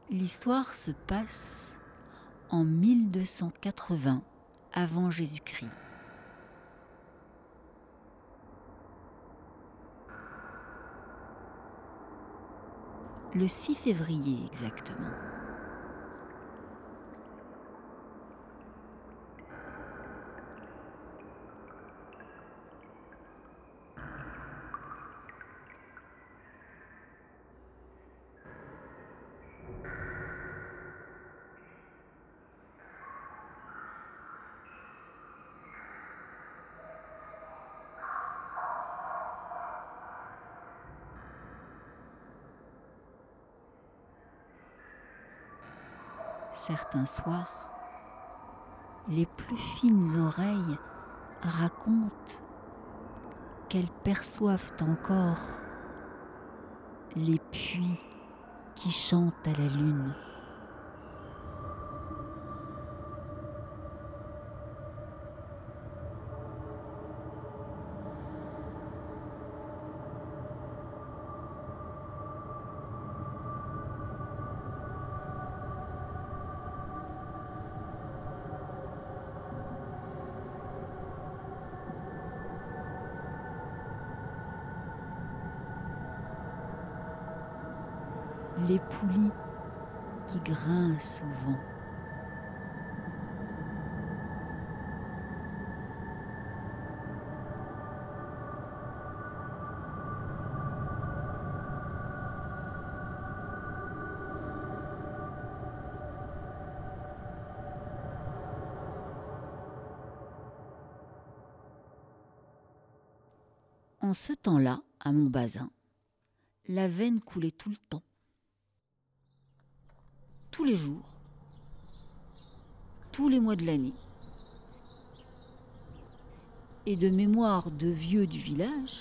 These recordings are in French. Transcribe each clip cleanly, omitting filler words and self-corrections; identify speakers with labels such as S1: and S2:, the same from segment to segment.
S1: L'histoire se passe en 1280 avant Jésus-Christ. Le 6 février exactement. Certains soirs, les plus fines oreilles racontent qu'elles perçoivent encore les puits qui chantent à la lune. Les poulies qui grincent au vent. En ce temps-là, à Montbazin, la Vène coulait tout le temps. Tous les jours, tous les mois de l'année. Et de mémoire de vieux du village,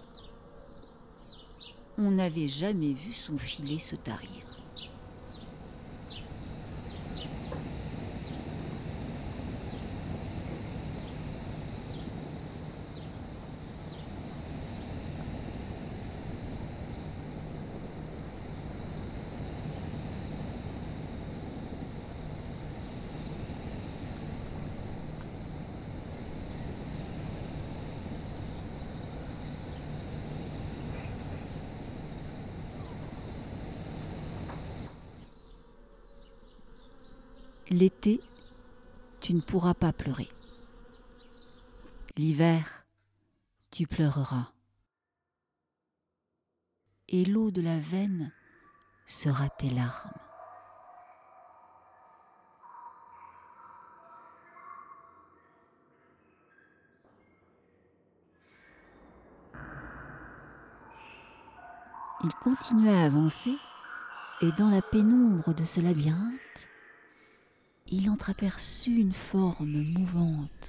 S1: on n'avait jamais vu son filet se tarir. L'été, tu ne pourras pas pleurer. L'hiver, tu pleureras. Et l'eau de la Vène sera tes larmes. Il continua à avancer, et dans la pénombre de ce labyrinthe, il entreaperçut une forme mouvante.